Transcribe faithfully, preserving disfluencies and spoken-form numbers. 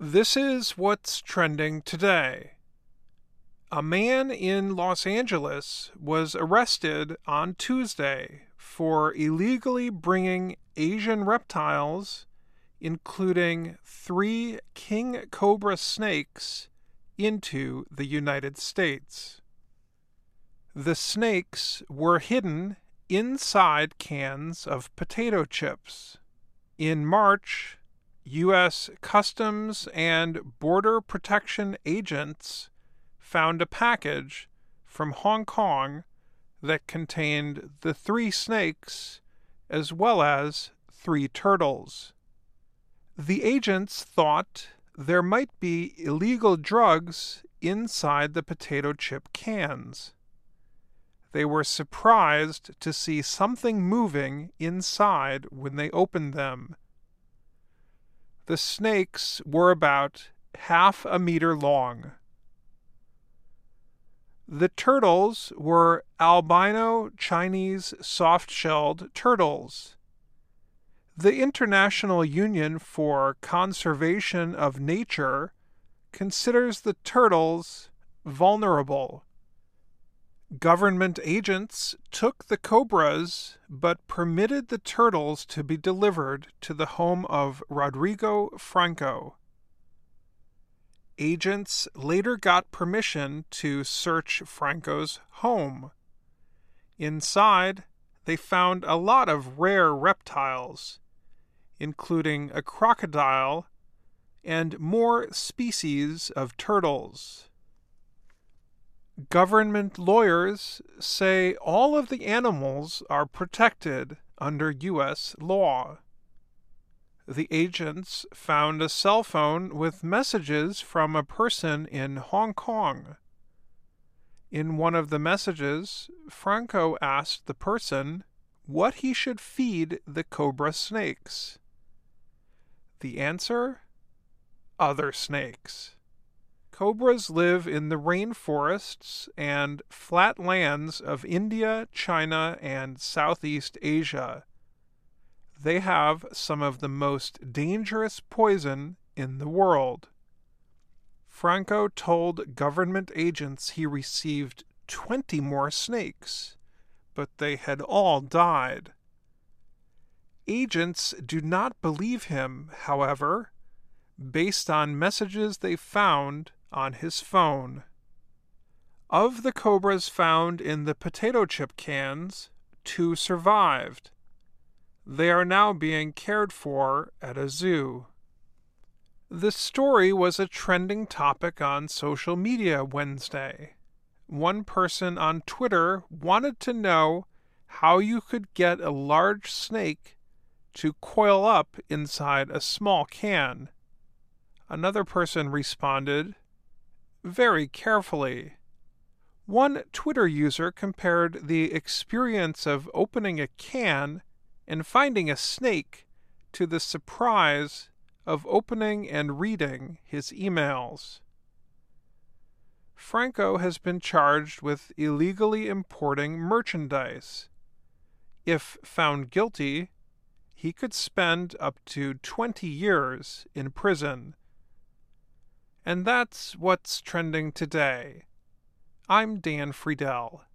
This is what's trending today. A man in Los Angeles was arrested on Tuesday for illegally bringing Asian reptiles, including three king cobra snakes, into the United States. The snakes were hidden inside cans of potato chips. In March, U S Customs and Border Protection agents found a package from Hong Kong that contained the three snakes as well as three turtles. The agents thought there might be illegal drugs inside the potato chip cans. They were surprised to see something moving inside when they opened them. The snakes were about half a meter long. The turtles were albino Chinese soft-shelled turtles. The International Union for Conservation of Nature considers the turtles vulnerable. Government agents took the cobras but permitted the turtles to be delivered to the home of Rodrigo Franco. Agents later got permission to search Franco's home. Inside, they found a lot of rare reptiles, including a crocodile and more species of turtles. Government lawyers say all of the animals are protected under U S law. The agents found a cell phone with messages from a person in Hong Kong. In one of the messages, Franco asked the person what he should feed the cobra snakes. The answer? Other snakes. Cobras live in the rainforests and flat lands of India, China, and Southeast Asia. They have some of the most dangerous poison in the world. Franco told government agents he received twenty more snakes, but they had all died. Agents do not believe him, however, based on messages they found on his phone. Of the cobras found in the potato chip cans, two survived. They are now being cared for at a zoo. The story was a trending topic on social media Wednesday. One person on Twitter wanted to know how you could get a large snake to coil up inside a small can. Another person responded, very carefully. One Twitter user compared the experience of opening a can and finding a snake to the surprise of opening and reading his emails. Franco has been charged with illegally importing merchandise. If found guilty, he could spend up to twenty years in prison. And that's what's trending today. I'm Dan Friedel.